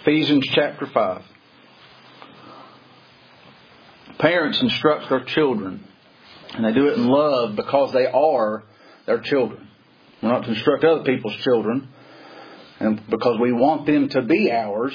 Ephesians chapter 5. Parents instruct their children, and they do it in love because they are their children. We're not to instruct other people's children, and because we want them to be ours.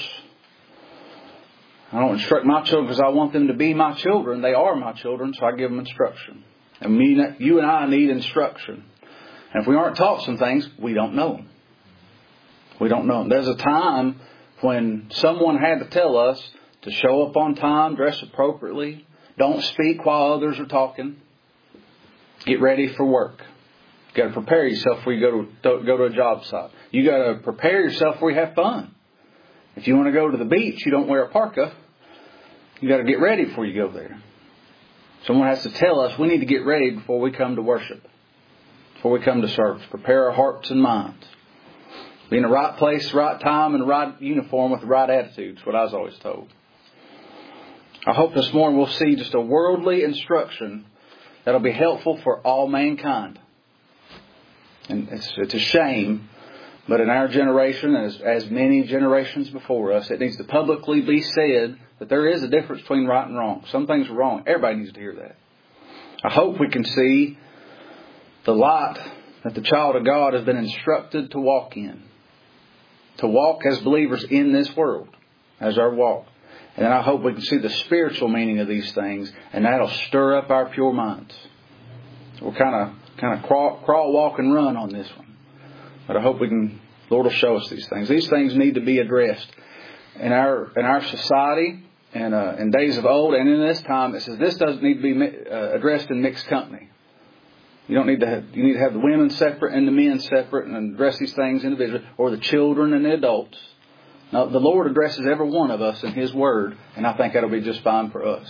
I don't instruct my children because I want them to be my children. They are my children, so I give them instruction. And you and I need instruction. And if we aren't taught some things, we don't know them. We don't know them. There's a time when someone had to tell us to show up on time, dress appropriately, don't speak while others are talking, get ready for work. You got to prepare yourself before you go to a job site. You got to prepare yourself before you have fun. If you want to go to the beach, you don't wear a parka. You got to get ready before you go there. Someone has to tell us we need to get ready before we come to worship, before we come to service. Prepare our hearts and minds. Be in the right place, right time, and the right uniform with the right attitude. That's what I was always told. I hope this morning we'll see just a worldly instruction that'll be helpful for all mankind. And it's a shame, but in our generation, as many generations before us, it needs to publicly be said that there is a difference between right and wrong. Some things are wrong. Everybody needs to hear that. I hope we can see the light that the child of God has been instructed to walk in. To walk as believers in this world, as our walk. And then I hope we can see the spiritual meaning of these things, and that'll stir up our pure minds. So we'll kind of crawl, walk, and run on this one. But I hope Lord will show us these things. These things need to be addressed in our society and in days of old, and in this time. It says this doesn't need to be addressed in mixed company. You need to have the women separate and the men separate and address these things individually, or the children and the adults. Now, the Lord addresses every one of us in His Word, and I think that'll be just fine for us.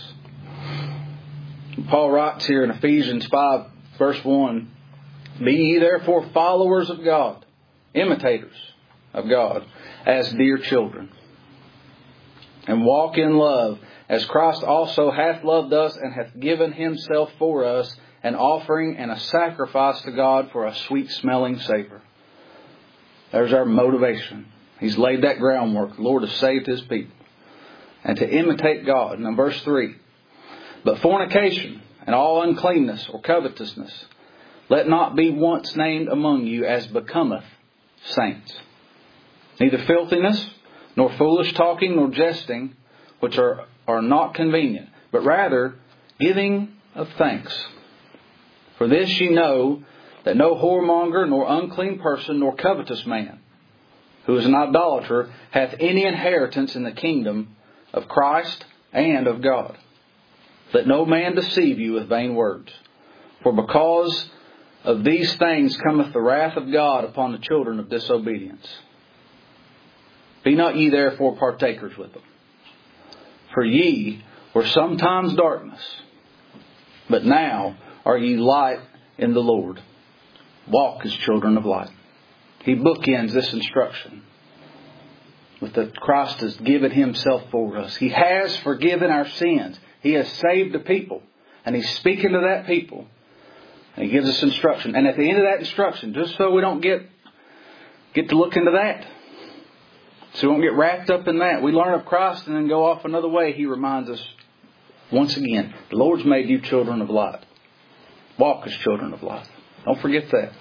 Paul writes here in Ephesians 5, verse 1, "Be ye therefore followers of God, imitators of God, as dear children, and walk in love, as Christ also hath loved us and hath given Himself for us, an offering and a sacrifice to God for a sweet-smelling savor." There's our motivation. He's laid that groundwork. The Lord has saved His people. And to imitate God. Now verse 3. "But fornication and all uncleanness or covetousness, let not be once named among you as becometh saints. Neither filthiness, nor foolish talking, nor jesting, which are not convenient, but rather giving of thanks. For this ye know, that no whoremonger, nor unclean person, nor covetous man, who is an idolater, hath any inheritance in the kingdom of Christ and of God. Let no man deceive you with vain words. For because of these things cometh the wrath of God upon the children of disobedience. Be not ye therefore partakers with them. For ye were sometimes darkness, but now are ye light in the Lord. Walk as children of light." He bookends this instruction with that Christ has given Himself for us. He has forgiven our sins. He has saved the people. And He's speaking to that people. And He gives us instruction. And at the end of that instruction, just so we don't get to look into that, so we don't get wrapped up in that, we learn of Christ and then go off another way. He reminds us once again, the Lord's made you children of light. Walk as children of light. Don't forget that.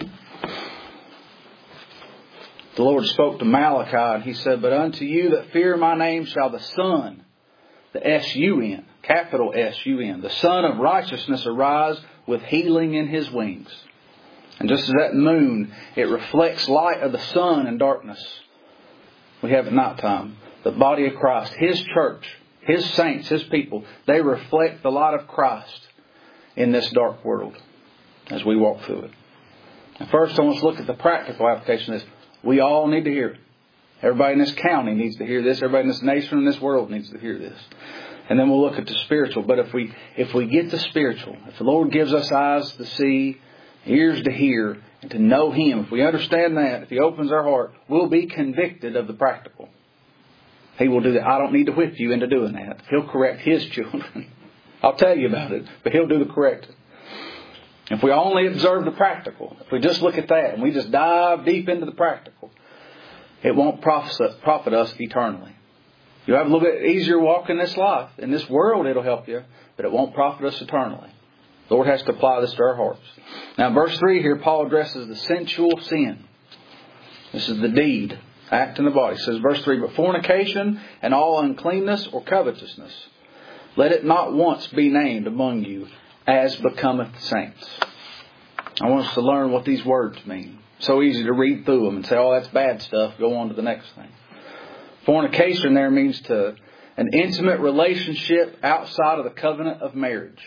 The Lord spoke to Malachi and He said, "But unto you that fear my name shall the Son," the S-U-N, capital S-U-N, "the Son of righteousness arise with healing in His wings." And just as that moon, it reflects light of the sun in darkness. We have at night time. The body of Christ, His church, His saints, His people, they reflect the light of Christ in this dark world as we walk through it. And first, I want to look at the practical application of this. We all need to hear it. Everybody in this county needs to hear this. Everybody in this nation and this world needs to hear this. And then we'll look at the spiritual. But if we get the spiritual, if the Lord gives us eyes to see, ears to hear, and to know Him, if we understand that, if He opens our heart, we'll be convicted of the practical. He will do that. I don't need to whip you into doing that. He'll correct His children. I'll tell you about it, but He'll do the correcting. If we only observe the practical, if we just look at that and we just dive deep into the practical, it won't profit us eternally. You'll have a little bit easier walk in this life. In this world it'll help you, but it won't profit us eternally. The Lord has to apply this to our hearts. Now in verse 3 here, Paul addresses the sensual sin. This is the deed, act in the body. It says verse 3, but fornication and all uncleanness or covetousness, let it not once be named among you as becometh saints. I want us to learn what these words mean. So easy to read through them and say, oh, that's bad stuff. Go on to the next thing. Fornication there means to an intimate relationship outside of the covenant of marriage.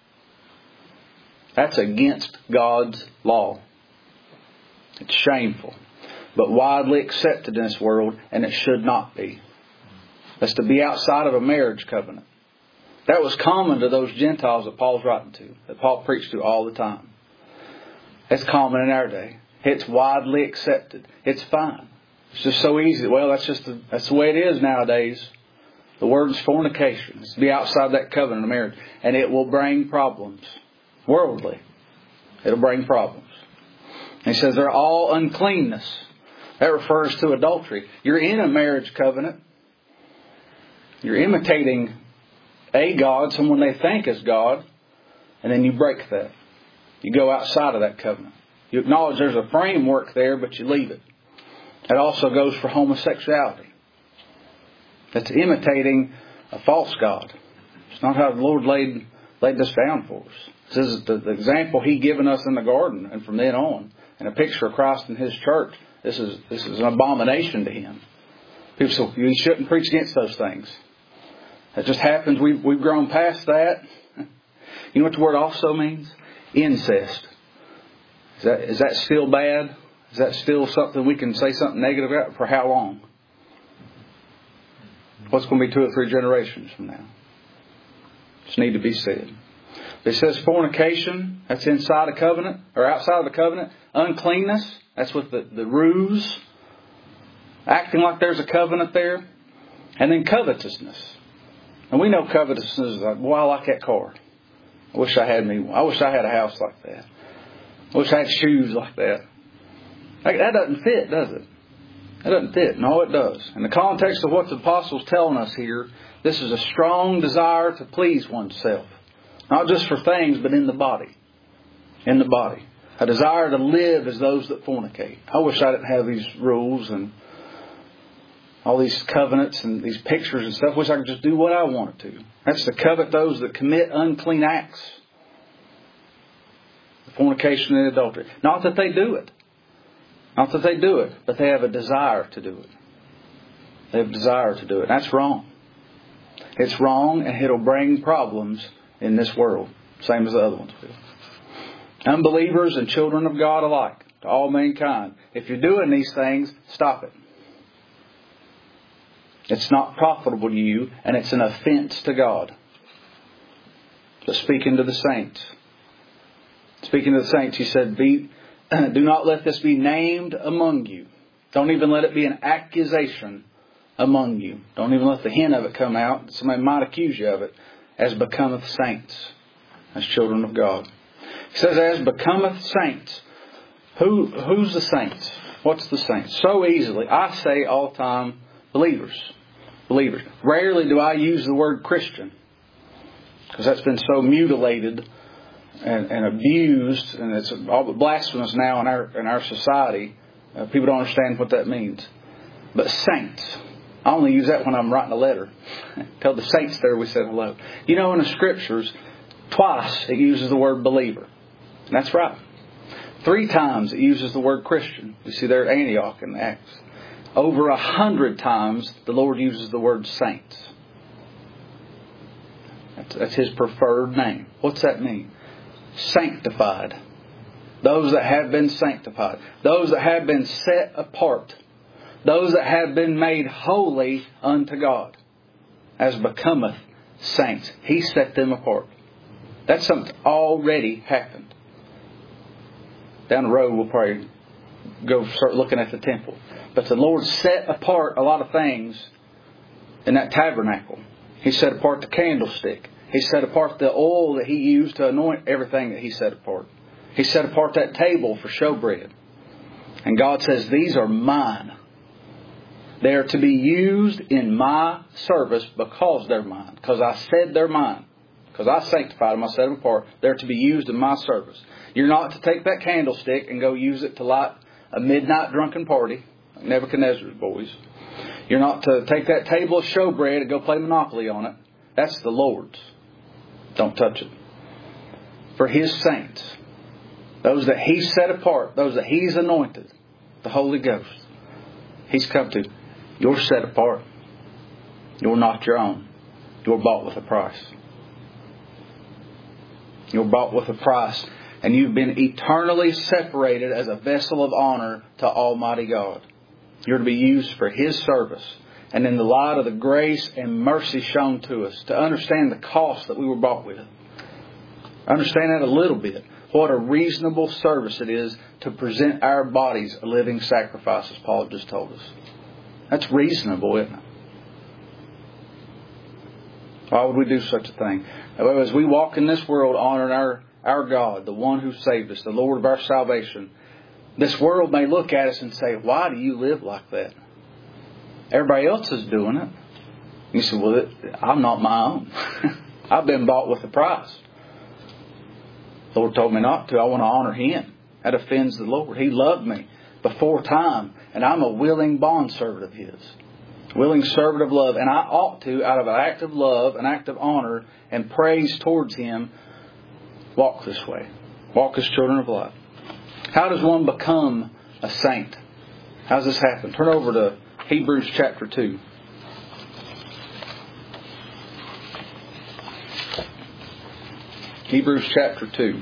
That's against God's law. It's shameful, but widely accepted in this world, and it should not be. That's to be outside of a marriage covenant. That was common to those Gentiles that Paul's writing to, that Paul preached to all the time. It's common in our day. It's widely accepted. It's fine. It's just so easy. Well, that's the way it is nowadays. The word is fornication. It's to be outside that covenant of marriage. And it will bring problems. Worldly. It'll bring problems. And he says they're all uncleanness. That refers to adultery. You're in a marriage covenant. You're imitating a God, someone they think is God, and then you break that. You go outside of that covenant. You acknowledge there's a framework there, but you leave it. That also goes for homosexuality. That's imitating a false God. It's not how the Lord laid this down for us. This is the example He given us in the garden, and from then on, and a picture of Christ and His church. This is an abomination to Him. People say, you shouldn't preach against those things. It just happens. We've grown past that. You know what the word also means? Incest. Is that still bad? Is that still something we can say something negative about? For how long? What's going to be 2 or 3 generations from now? Just need to be said. It says fornication, that's inside a covenant, or outside of the covenant. Uncleanness, that's with the ruse. Acting like there's a covenant there. And then covetousness. And we know covetousness is like, boy, I like that car. I wish I had a house like that. I wish I had shoes like that. That doesn't fit, does it? That doesn't fit. No, it does. In the context of what the apostle's telling us here, this is a strong desire to please oneself. Not just for things, but in the body. In the body. A desire to live as those that fornicate. I wish I didn't have these rules and all these covenants and these pictures and stuff. I wish I could just do what I wanted to. That's to covet those that commit unclean acts. Fornication and adultery. Not that they do it. Not that they do it, but they have a desire to do it. They have a desire to do it. That's wrong. It's wrong, and it'll bring problems in this world. Same as the other ones will. Unbelievers and children of God alike, to all mankind. If you're doing these things, stop it. It's not profitable to you, and it's an offense to God. But speaking to the saints. Speaking to the saints, He said, do not let this be named among you. Don't even let it be an accusation among you. Don't even let the hint of it come out. Somebody might accuse you of it. As becometh saints. As children of God. He says, as becometh saints. Who's the saints? What's the saints? So easily. I say all the time, believers. Believers. Rarely do I use the word Christian. Because that's been so mutilated and abused, and it's all but blasphemous now in our society. People don't understand what that means. But saints. I only use that when I'm writing a letter. Tell the saints there we said hello. You know, in the Scriptures, twice it uses the word believer. And that's right. 3 times it uses the word Christian. You see there at Antioch in Acts. Over 100 times the Lord uses the word saints. That's His preferred name. What's that mean? Sanctified. Those that have been sanctified. Those that have been set apart. Those that have been made holy unto God. As becometh saints. He set them apart. That's something that already happened. Down the road we'll probably go start looking at the temple. But the Lord set apart a lot of things in that tabernacle. He set apart the candlestick. He set apart the oil that He used to anoint everything that He set apart. He set apart that table for showbread. And God says, these are mine. They are to be used in my service because they're mine. Because I said they're mine. Because I sanctified them, I set them apart. They're to be used in my service. You're not to take that candlestick and go use it to light a midnight drunken party, like Nebuchadnezzar's boys. You're not to take that table of showbread and go play Monopoly on it. That's the Lord's. Don't touch it. For His saints, those that He's set apart, those that He's anointed, the Holy Ghost, He's come to. You're set apart. You're not your own. You're bought with a price. You're bought with a price. And you've been eternally separated as a vessel of honor to Almighty God. You're to be used for His service. And in the light of the grace and mercy shown to us, to understand the cost that we were bought with. Understand that a little bit. What a reasonable service it is to present our bodies a living sacrifice, as Paul just told us. That's reasonable, isn't it? Why would we do such a thing? As we walk in this world honoring our God, the one who saved us, the Lord of our salvation, this world may look at us and say, why do you live like that? Everybody else is doing it. You say, well, I'm not my own. I've been bought with a price. The Lord told me not to. I want to honor Him. That offends the Lord. He loved me before time, and I'm a willing bondservant of His. Willing servant of love. And I ought to, out of an act of love, an act of honor, and praise towards Him, walk this way. Walk as children of light. How does one become a saint? How does this happen? Turn over to Hebrews chapter 2. Hebrews chapter 2.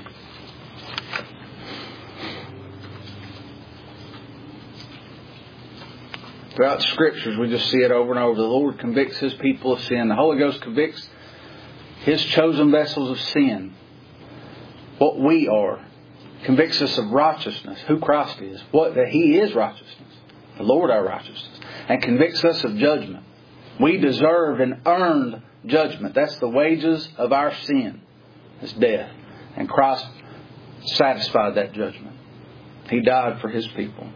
Throughout the Scriptures, we just see it over and over. The Lord convicts His people of sin. The Holy Ghost convicts His chosen vessels of sin. What we are. Convicts us of righteousness. Who Christ is. That He is righteousness. The Lord our righteousness. And convicts us of judgment. We deserve and earned judgment. That's the wages of our sin. It's death. And Christ satisfied that judgment. He died for His people.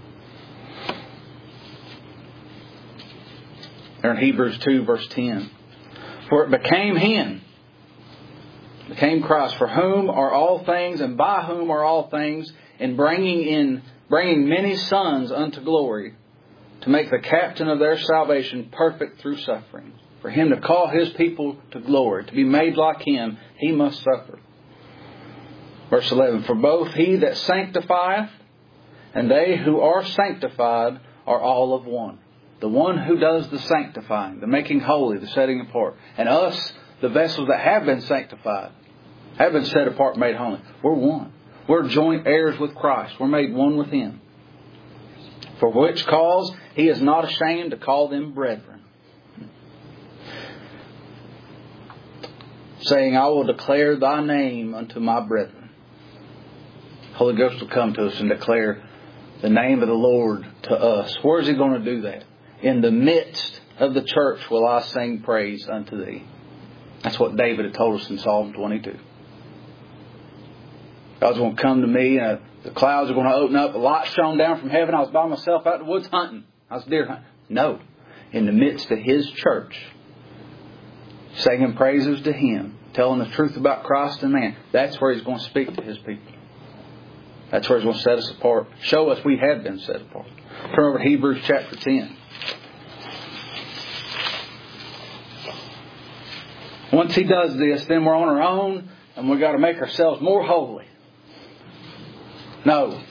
There in Hebrews 2 verse 10. For it became Him, became Christ, for whom are all things and by whom are all things, in bringing many sons unto glory, to make the captain of their salvation perfect through suffering. For Him to call His people to glory, to be made like Him, He must suffer. Verse 11. For both He that sanctifieth and they who are sanctified are all of one. The one who does the sanctifying, the making holy, the setting apart. And us, the vessels that have been sanctified, have been set apart, made holy. We're one. We're joint heirs with Christ. We're made one with Him. For which cause He is not ashamed to call them brethren, saying, I will declare Thy name unto my brethren. Holy Ghost will come to us and declare the name of the Lord to us. Where is He going to do that? In the midst of the church will I sing praise unto Thee. That's what David had told us in Psalm 22. God's going to come to me, and the clouds are going to open up, the light shone down from heaven. I was by myself out in the woods hunting. I was deer hunting. No. In the midst of His church, singing praises to Him, telling the truth about Christ and man. That's where He's going to speak to His people. That's where He's going to set us apart. Show us we have been set apart. Turn over to Hebrews chapter 10. Once He does this, then we're on our own and we've got to make ourselves more holy. No.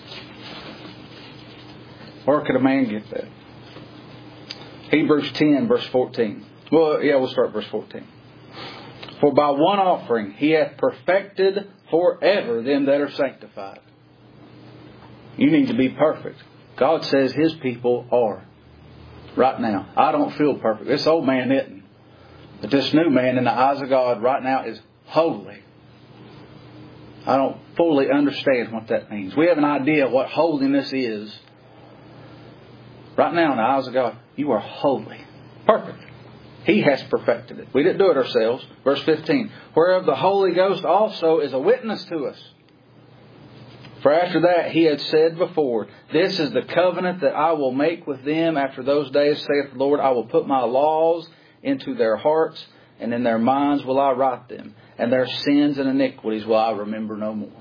Where could a man get that? Hebrews 10 verse 14. We'll start verse 14. For by one offering He hath perfected forever them that are sanctified. You need to be perfect. God says His people are. Right now. I don't feel perfect. This old man isn't. But this new man in the eyes of God right now is holy. I don't fully understand what that means. We have an idea what holiness is. Right now in the eyes of God, you are holy. Perfect. He has perfected it. We didn't do it ourselves. Verse 15. Whereof the Holy Ghost also is a witness to us. For after that he had said before, This is the covenant that I will make with them after those days, saith the Lord. I will put my laws into their hearts, and in their minds will I write them, and their sins and iniquities will I remember no more.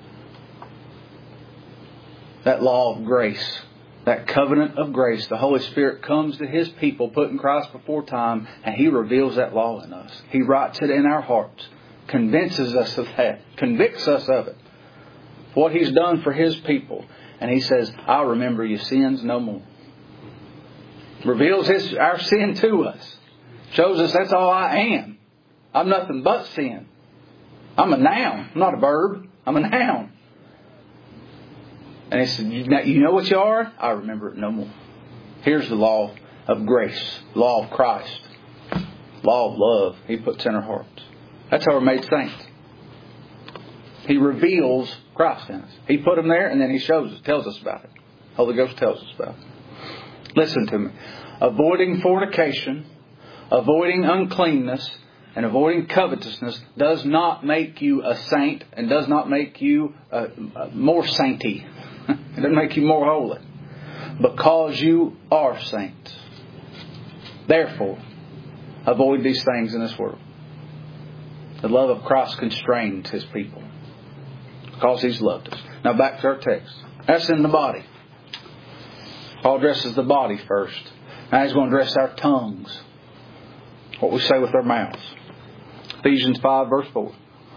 That law of grace, that covenant of grace, the Holy Spirit comes to His people, putting Christ before time, and He reveals that law in us. He writes it in our hearts, convinces us of that, convicts us of it. What He's done for His people. And He says, I'll remember your sins no more. Reveals our sin to us. Shows us that's all I am. I'm nothing but sin. I'm a noun. I'm not a verb. I'm a noun. And He said, you know what you are? I remember it no more. Here's the law of grace. Law of Christ. Law of love He puts in our hearts. That's how we're made saints. He reveals Christ in us. He put Him there and then He shows us, tells us about it. Holy Ghost tells us about it. Listen to me. Avoiding fornication, avoiding uncleanness, and avoiding covetousness does not make you a saint and does not make you more sainty. It doesn't make you more holy. Because you are saints. Therefore, avoid these things in this world. The love of Christ constrains His people. Because He's loved us. Now back to our text. That's in the body. Paul addresses the body first. Now He's going to address our tongues. What we say with our mouths. Ephesians 5 verse 4.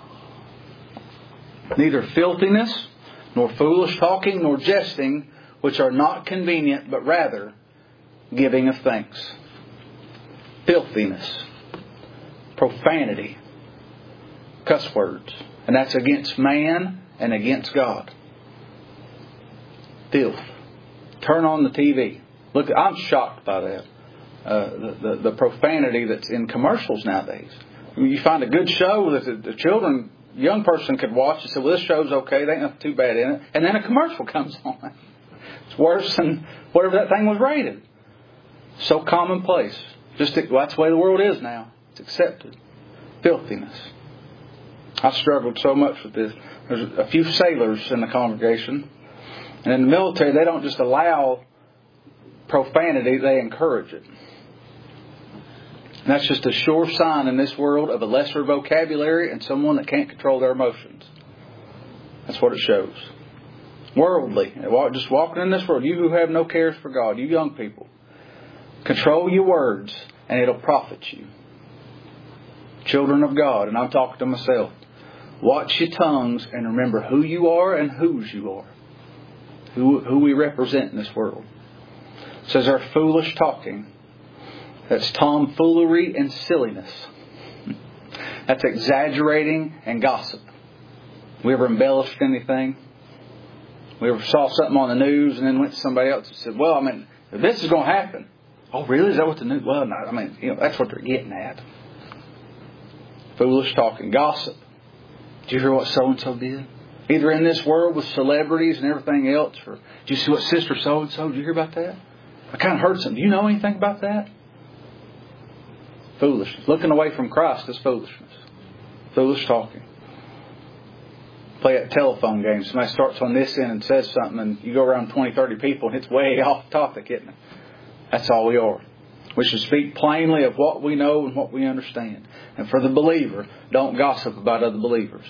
Neither filthiness, nor foolish talking, nor jesting, which are not convenient, but rather giving of thanks. Filthiness. Profanity. Cuss words. And that's against man and against God. Filth. Turn on the TV. Look, I'm shocked by that. The profanity that's in commercials nowadays. I mean, you find a good show that the children, young person could watch and say, well, this show's okay, there ain't nothing too bad in it. And then a commercial comes on. It's worse than whatever that thing was rated. So commonplace. That's the way the world is now. It's accepted. Filthiness. I struggled so much with this. There's a few sailors in the congregation. And in the military, they don't just allow profanity, they encourage it. And that's just a sure sign in this world of a lesser vocabulary and someone that can't control their emotions. That's what it shows. Worldly. Just walking in this world. You who have no cares for God. You young people. Control your words and it'll profit you. Children of God. And I'm talking to myself. Watch your tongues and remember who you are and whose you are. Who we represent in this world. It says our foolish talking. That's tomfoolery and silliness. That's exaggerating and gossip. We ever embellished anything? We ever saw something on the news and then went to somebody else and said, well, this is going to happen. Oh, really? Is that what the news? Well, no, that's what they're getting at. Foolish talking. Gossip. Did you hear what so-and-so did? Either in this world with celebrities and everything else, or did you see what sister so-and-so, did you hear about that? I kind of heard something. Do you know anything about that? Foolishness. Looking away from Christ is foolishness. Foolish talking. Play a telephone game. Somebody starts on this end and says something and you go around 20, 30 people and it's way off topic, isn't it? That's all we are. We should speak plainly of what we know and what we understand. And for the believer, don't gossip about other believers.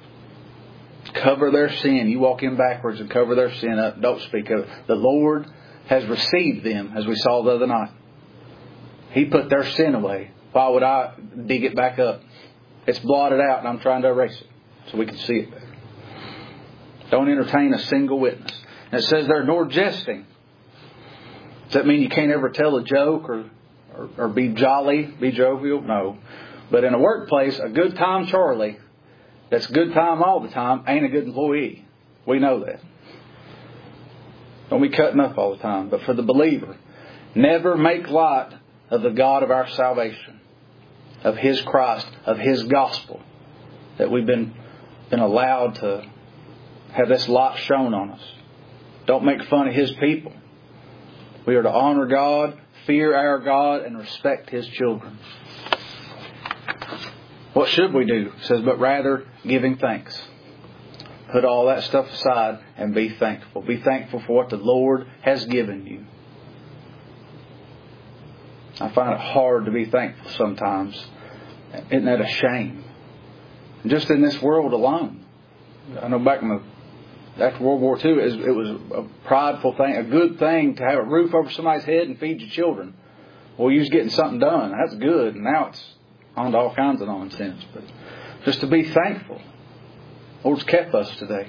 Cover their sin. You walk in backwards and cover their sin up. Don't speak of it. The Lord has received them, as we saw the other night. He put their sin away. Why would I dig it back up? It's blotted out and I'm trying to erase it so we can see it better. Don't entertain a single witness. And it says there, nor jesting. Does that mean you can't ever tell a joke or be jolly, be jovial? No. But in a workplace, a good time Charlie that's good time all the time ain't a good employee. We know that. Don't be cutting up all the time. But for the believer, never make light of the God of our salvation, of His Christ, of His gospel, that we've been allowed to have this light shown on us. Don't make fun of His people. We are to honor God, fear our God, and respect His children. What should we do? It says, but rather giving thanks. Put all that stuff aside and be thankful. Be thankful for what the Lord has given you. I find it hard to be thankful sometimes. Isn't that a shame? Just in this world alone. I know after World War II, it was a prideful thing, a good thing to have a roof over somebody's head and feed your children. Well, you was getting something done. That's good. And now it's on to all kinds of nonsense. But just to be thankful. The Lord's kept us today.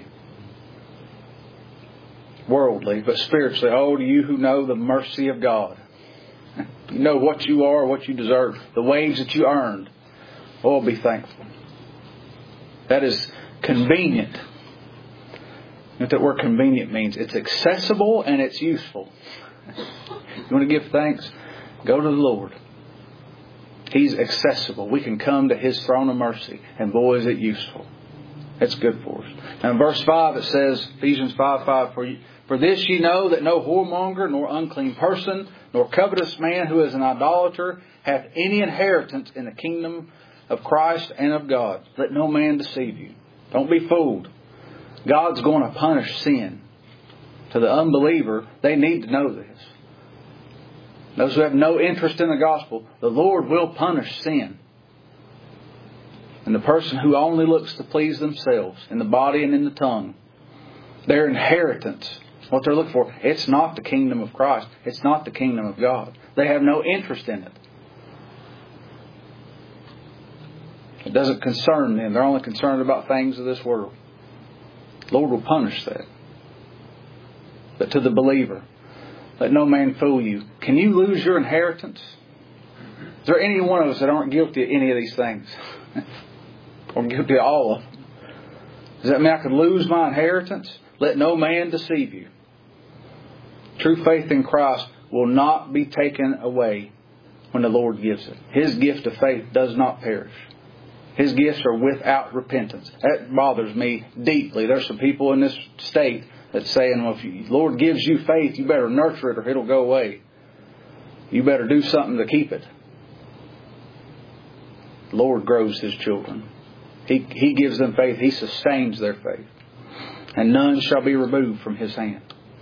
Worldly, but spiritually. Oh, to you who know the mercy of God. You know what you are, what you deserve, the wage that you earned. Oh, be thankful. That is convenient. You know what that word convenient means? It's accessible and it's useful. You want to give thanks? Go to the Lord. He's accessible. We can come to His throne of mercy. And boy, is it useful. It's good for us. Now in verse 5 it says, Ephesians 5:5, For this ye know that no whoremonger, nor unclean person, nor covetous man who is an idolater, hath any inheritance in the kingdom of Christ and of God. Let no man deceive you. Don't be fooled. God's going to punish sin. To the unbeliever, they need to know this. Those who have no interest in the gospel, the Lord will punish sin. And the person who only looks to please themselves in the body and in the tongue, their inheritance, what they're looking for, it's not the kingdom of Christ. It's not the kingdom of God. They have no interest in it. It doesn't concern them. They're only concerned about things of this world. The Lord will punish that. But to the believer, let no man fool you. Can you lose your inheritance? Is there any one of us that aren't guilty of any of these things? Or guilty of all of them? Does that mean I could lose my inheritance? Let no man deceive you. True faith in Christ will not be taken away when the Lord gives it. His gift of faith does not perish. His gifts are without repentance. That bothers me deeply. There's some people in this state that's saying, well, if the Lord gives you faith, you better nurture it or it'll go away. You better do something to keep it. The Lord grows His children. He gives them faith. He sustains their faith. And none shall be removed from His hand.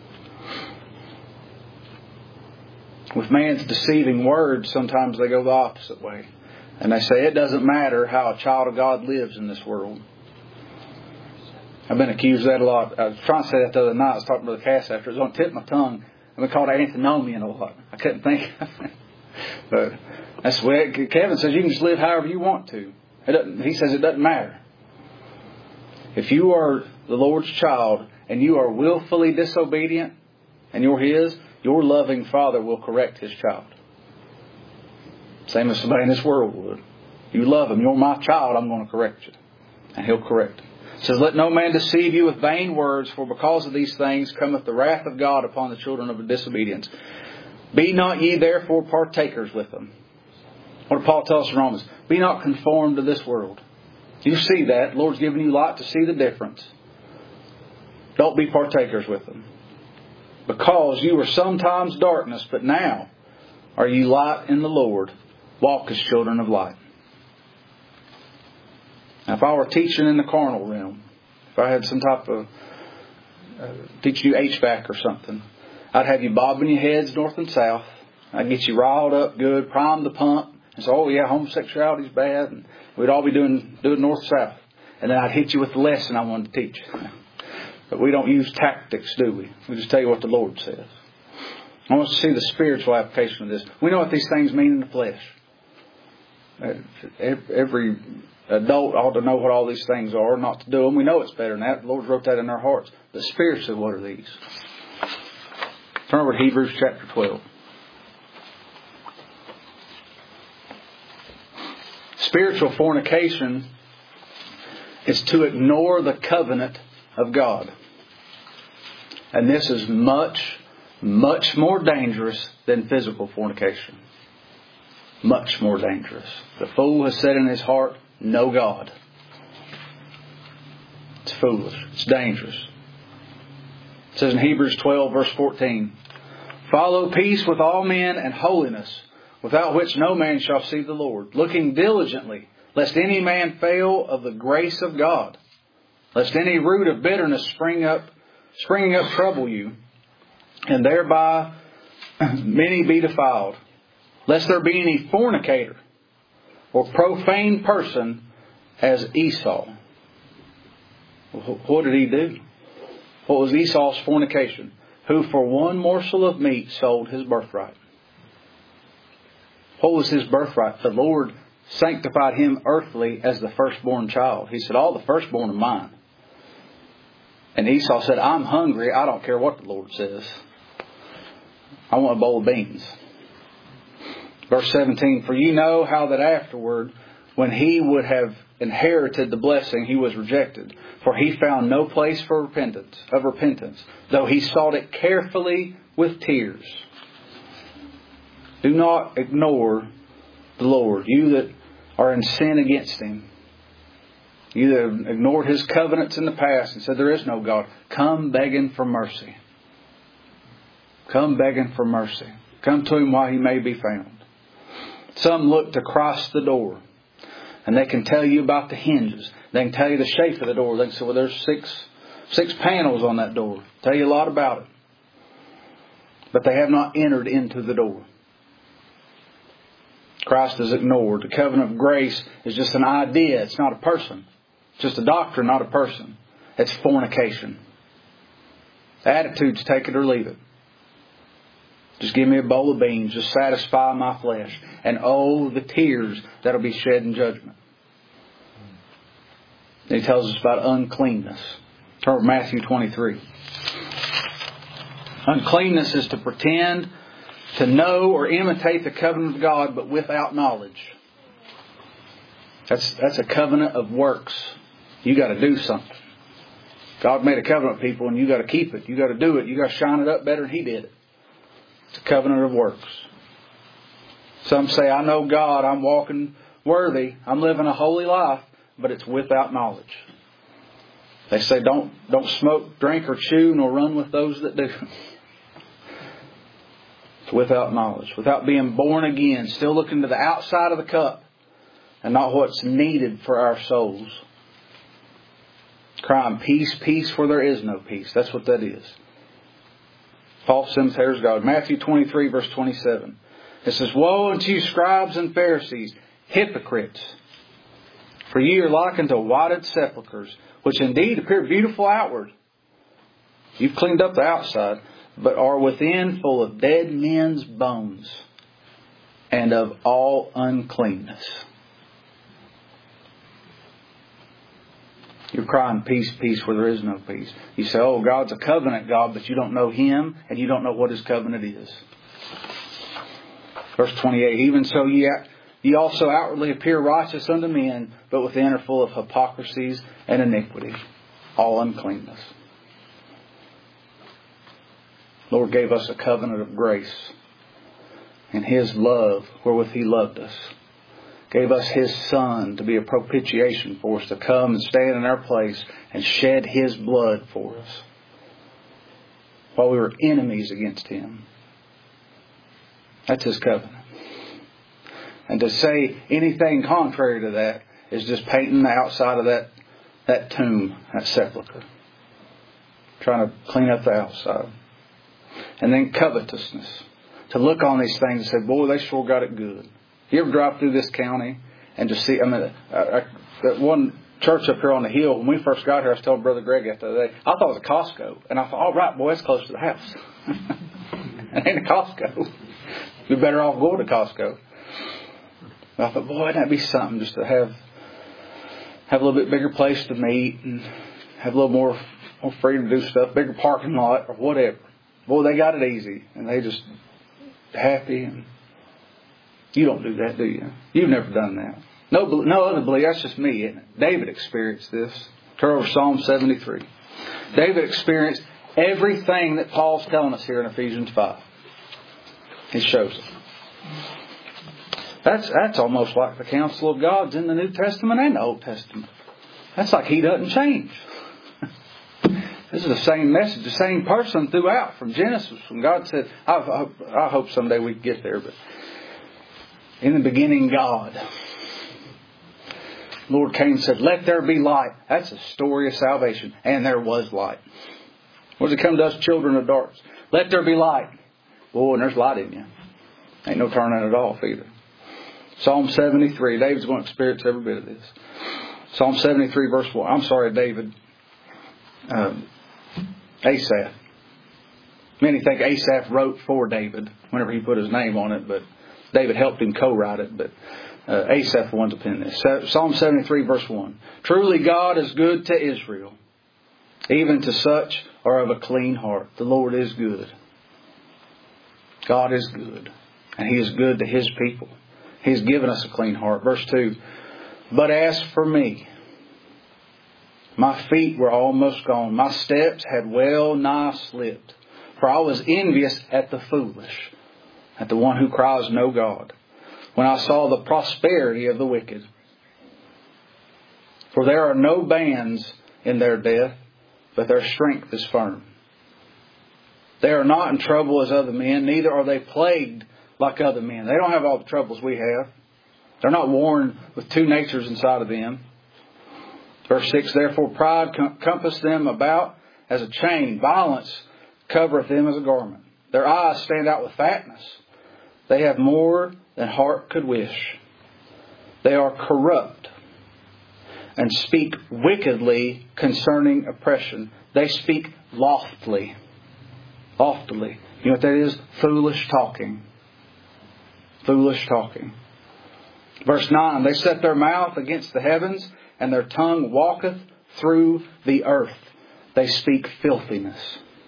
With man's deceiving words, sometimes they go the opposite way. And they say it doesn't matter how a child of God lives in this world. I've been accused of that a lot. I was trying to say that the other night. I was talking to the cast after. It was on the tip of my tongue. I've been called antinomian a lot. I couldn't think of it. But that's the way Kevin says you can just live however you want to. He says it doesn't matter. If you are the Lord's child and you are willfully disobedient and you're His, your loving Father will correct His child. Same as somebody in this world would. You love Him. You're my child. I'm going to correct you. And He'll correct you. It says, let no man deceive you with vain words, for because of these things cometh the wrath of God upon the children of disobedience. Be not ye therefore partakers with them. What did Paul tell us in Romans? Be not conformed to this world. You see that. The Lord's given you light to see the difference. Don't be partakers with them. Because you were sometimes darkness, but now are you light in the Lord. Walk as children of light. Now, if I were teaching in the carnal realm, if I had some type of teaching you HVAC or something, I'd have you bobbing your heads north and south. I'd get you riled up good, prime the pump, and say, oh yeah, homosexuality's bad, and we'd all be doing north-south. And then I'd hit you with the lesson I wanted to teach. But we don't use tactics, do we? We just tell you what the Lord says. I want us to see the spiritual application of this. We know what these things mean in the flesh. Every adult ought to know what all these things are, not to do them. We know it's better than that. The Lord wrote that in our hearts. But spiritually, what are these? Turn over to Hebrews chapter 12. Spiritual fornication is to ignore the covenant of God. And this is much, much more dangerous than physical fornication. Much more dangerous. The fool has said in his heart, no God. It's foolish. It's dangerous. It says in Hebrews 12 verse 14, follow peace with all men and holiness, without which no man shall see the Lord, looking diligently, lest any man fail of the grace of God, lest any root of bitterness springing up trouble you, and thereby many be defiled. Lest there be any fornicator or profane person as Esau. What did he do? What was Esau's fornication? Who for one morsel of meat sold his birthright. What was his birthright? The Lord sanctified him earthly as the firstborn child. He said, all the firstborn are mine. And Esau said, I'm hungry. I don't care what the Lord says. I want a bowl of beans. Verse 17, for you know how that afterward, when he would have inherited the blessing, he was rejected. For he found no place for repentance, though he sought it carefully with tears. Do not ignore the Lord, you that are in sin against Him. You that have ignored His covenants in the past and said there is no God. Come begging for mercy. Come begging for mercy. Come to Him while He may be found. Some look to cross the door, and they can tell you about the hinges. They can tell you the shape of the door. They can say, well, there's six panels on that door. Tell you a lot about it. But they have not entered into the door. Christ is ignored. The covenant of grace is just an idea. It's not a person. It's just a doctrine, not a person. It's fornication. Attitudes, take it or leave it. Just give me a bowl of beans. Just satisfy my flesh. And oh, the tears that'll be shed in judgment. And He tells us about uncleanness. Turn to Matthew 23. Uncleanness is to pretend to know or imitate the covenant of God, but without knowledge. That's a covenant of works. You got to do something. God made a covenant with people, and you got to keep it. You got to do it. You got to shine it up better than He did it. It's a covenant of works. Some say, I know God, I'm walking worthy, I'm living a holy life, but it's without knowledge. They say, don't smoke, drink, or chew, nor run with those that do. It's without knowledge. Without being born again, still looking to the outside of the cup and not what's needed for our souls. Crying, peace, peace, where there is no peace. That's what that is. False imitators of God. Matthew 23, verse 27. It says, woe unto you, scribes and Pharisees, hypocrites! For ye are likened to whited sepulchres, which indeed appear beautiful outward. You've cleaned up the outside, but are within full of dead men's bones and of all uncleanness. You're crying, peace, peace, where there is no peace. You say, oh, God's a covenant God, but you don't know Him, and you don't know what His covenant is. Verse 28, even so ye also outwardly appear righteous unto men, but within are full of hypocrisies and iniquity, all uncleanness. Lord gave us a covenant of grace and His love wherewith He loved us. Gave us His Son to be a propitiation for us, to come and stand in our place and shed His blood for us while we were enemies against Him. That's His covenant. And to say anything contrary to that is just painting the outside of that tomb, that sepulcher. Trying to clean up the outside. And then covetousness. To look on these things and say, boy, they sure got it good. You ever drive through this county and just see, that one church up here on the hill, when we first got here, I was telling Brother Greg the other day, I thought it was a Costco. And I thought, all right, boy, it's close to the house. It ain't a Costco. You're better off going to Costco. And I thought, boy, that'd be something just to have a little bit bigger place to meet and have a little more freedom to do stuff, bigger parking lot or whatever. Boy, they got it easy and they just happy. And you don't do that, do you? You've never done that. No other believer. That's just me, isn't it? David experienced this. Turn over Psalm 73. David experienced everything that Paul's telling us here in Ephesians 5. He shows it. That's almost like the counsel of God's in the New Testament and the Old Testament. That's like He doesn't change. This is the same message, the same person throughout from Genesis. When God said, I hope someday we get there, but in the beginning, God. Lord came and said, let there be light. That's a story of salvation. And there was light. What does it come to us children of darkness? Let there be light. Oh, and there's light in you. Ain't no turning it off either. Psalm 73. David's going to experience every bit of this. Psalm 73 verse 1. I'm sorry, David. Asaph. Many think Asaph wrote for David whenever he put his name on it, but David helped him co-write it. But Asaph the one to pen this. Psalm 73 verse 1. Truly God is good to Israel, even to such are of a clean heart. The Lord is good. God is good. And He is good to His people. He's given us a clean heart. Verse 2. But as for me, my feet were almost gone. My steps had well nigh slipped. For I was envious at the foolish, at the one who cries no God, when I saw the prosperity of the wicked. For there are no bands in their death, but their strength is firm. They are not in trouble as other men, neither are they plagued like other men. They don't have all the troubles we have. They're not worn with two natures inside of them. Verse 6, therefore pride compassed them about as a chain. Violence covereth them as a garment. Their eyes stand out with fatness. They have more than heart could wish. They are corrupt and speak wickedly concerning oppression. They speak loftily. Loftily. You know what that is? Foolish talking. Foolish talking. Verse 9, they set their mouth against the heavens, and their tongue walketh through the earth. They speak filthiness.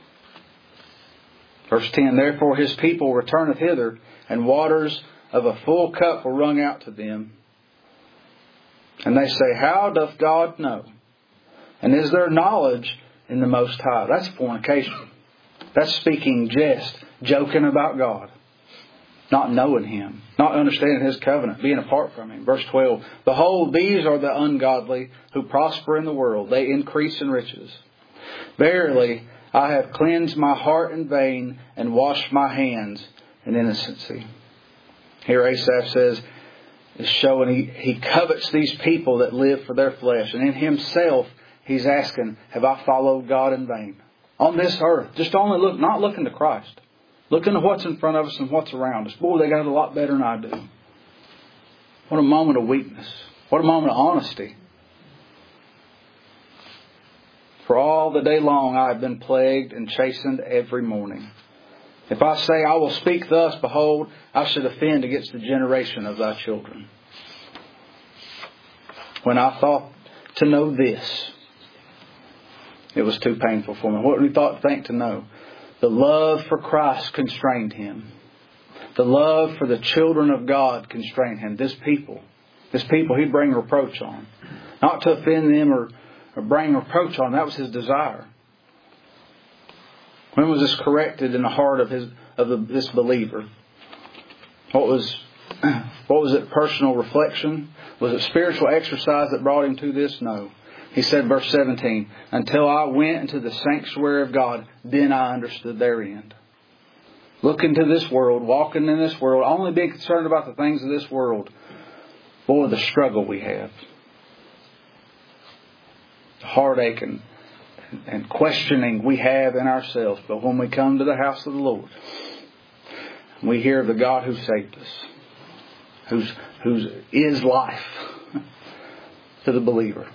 Verse 10, therefore His people returneth hither, and waters of a full cup were wrung out to them. And they say, how doth God know? And is there knowledge in the Most High? That's fornication. That's speaking jest, joking about God. Not knowing Him. Not understanding His covenant. Being apart from Him. Verse 12. Behold, these are the ungodly who prosper in the world. They increase in riches. Verily, I have cleansed my heart in vain and washed my hands in innocency. Here Asaph says, is showing he covets these people that live for their flesh. And in himself, he's asking, have I followed God in vain? On this earth. Just only look, not looking to Christ. Looking at what's in front of us and what's around us. Boy, they got it a lot better than I do. What a moment of weakness. What a moment of honesty. For all the day long I have been plagued and chastened every morning. If I say I will speak thus, behold, I should offend against the generation of thy children. When I thought to know this, it was too painful for me. What did he think to know? The love for Christ constrained him. The love for the children of God constrained him. This people he'd bring reproach on. Not to offend them or bring reproach on. That was his desire. When was this corrected in the heart of this believer? What was it? Personal reflection? Was it spiritual exercise that brought him to this? No. He said, verse 17, until I went into the sanctuary of God, then I understood their end. Looking to this world, walking in this world, only being concerned about the things of this world. Boy, the struggle we have. The heartache and questioning we have in ourselves. But when we come to the house of the Lord, we hear of the God who saved us, whose is life to the believer.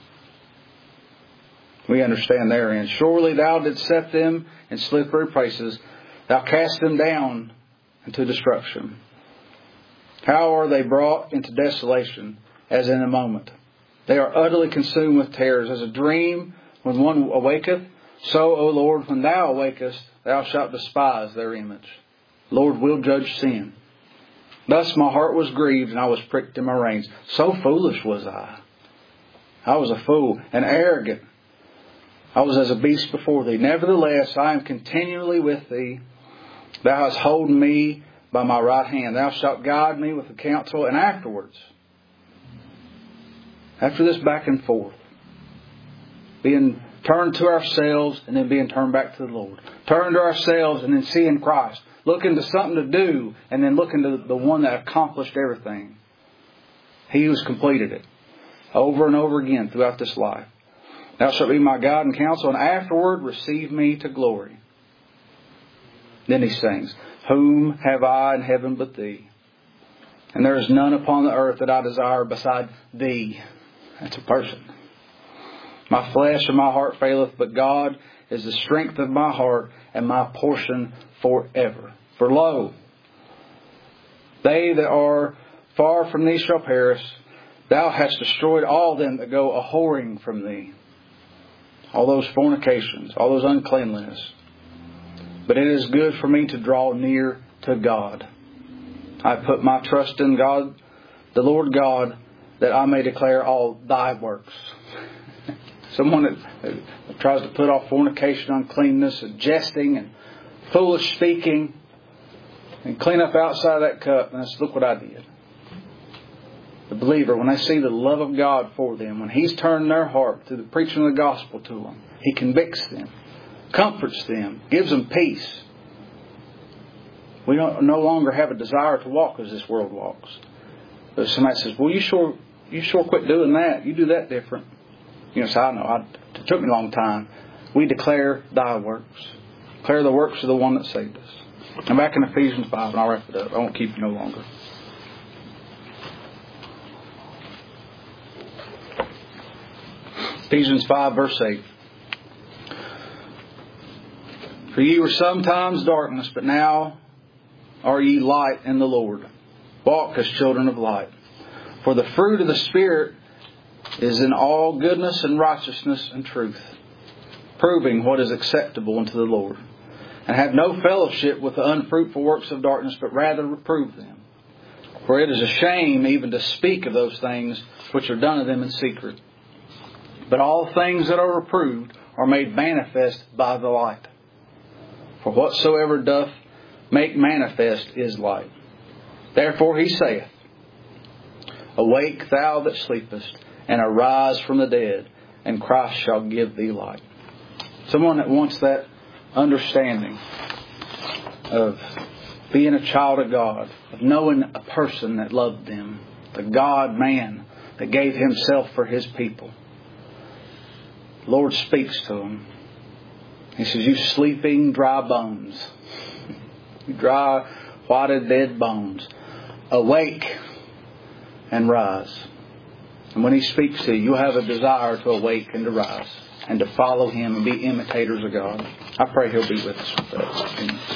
We understand therein. Surely thou didst set them in slippery places. Thou cast them down into destruction. How are they brought into desolation as in a moment? They are utterly consumed with terrors. As a dream when one awaketh, so, O Lord, when thou awakest, thou shalt despise their image. Lord, will judge sin. Thus my heart was grieved, and I was pricked in my reins. So foolish was I. I was a fool and arrogant. I was as a beast before thee. Nevertheless, I am continually with thee. Thou hast holden me by my right hand. Thou shalt guide me with the counsel. And afterwards, after this back and forth, being turned to ourselves and then being turned back to the Lord. Turn to ourselves and then seeing Christ. Looking to something to do and then looking to the one that accomplished everything. He who's completed it. over and over again throughout this life. Thou shalt be my God and counsel, and afterward receive me to glory. Then he sings, Whom have I in heaven but thee? And there is none upon the earth that I desire beside thee. That's a person. My flesh and my heart faileth, but God is the strength of my heart and my portion forever. For lo, they that are far from thee shall perish. Thou hast destroyed all them that go a-whoring from thee. All those fornications, all those uncleanliness. But it is good for me to draw near to God. I put my trust in God, the Lord God, that I may declare all thy works. Someone that tries to put off fornication, uncleanness, and jesting, and foolish speaking, and clean up outside that cup, and that's, look what I did. The believer, when they see the love of God for them, when He's turned their heart through the preaching of the gospel to them, He convicts them, comforts them, gives them peace. We don't no longer have a desire to walk as this world walks. But somebody says, well, you sure quit doing that. You do that different. You know, so I know. It took me a long time. We declare thy works. Declare the works of the one that saved us. I'm back in Ephesians 5, and I'll wrap it up. I won't keep you no longer. Ephesians 5, verse 8. For ye were sometimes darkness, but now are ye light in the Lord. Walk as children of light. For the fruit of the Spirit is in all goodness and righteousness and truth, proving what is acceptable unto the Lord. And have no fellowship with the unfruitful works of darkness, but rather reprove them. For it is a shame even to speak of those things which are done of them in secret. But all things that are reproved are made manifest by the light. For whatsoever doth make manifest is light. Therefore he saith, Awake thou that sleepest, and arise from the dead, and Christ shall give thee light. Someone that wants that understanding of being a child of God, of knowing a person that loved them, the God-man that gave Himself for His people. The Lord speaks to him. He says, You sleeping dry bones, you dry, whited, dead bones, awake and rise. And when He speaks to you, you'll have a desire to awake and to rise and to follow Him and be imitators of God. I pray He'll be with us with that. Amen.